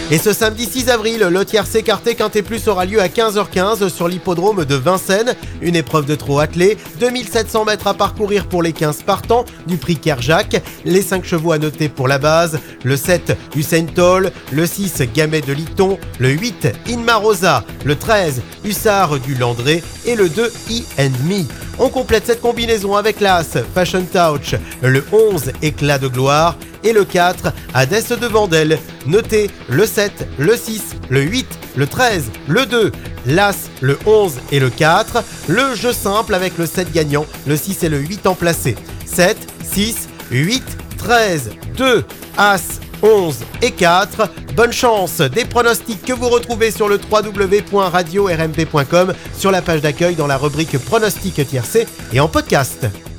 Et ce samedi 6 avril, le tiercé Carté Quintet Plus aura lieu à 15h15 sur l'hippodrome de Vincennes. Une épreuve de trot attelé, 2700 mètres à parcourir pour les 15 partants du prix Kerjak. Les 5 chevaux à noter pour la base, le 7 Usain Toll, le 6 Gamay de Liton, le 8 Inma Rosa, le 13 Hussard du Landré et le 2 E&Me. On complète cette combinaison avec l'As Fashion Touch, le 11 Éclat de Gloire et le 4 Hadès de Vendel. Notez le 7, le 6, le 8, le 13, le 2, l'As, le 11 et le 4. Le jeu simple avec le 7 gagnant, le 6 et le 8 en placé. 7, 6, 8, 13, 2, As, 11 et 4. Bonne chance, des pronostics que vous retrouvez sur le www.radio-rmp.com, sur la page d'accueil dans la rubrique pronostics tiercé et en podcast.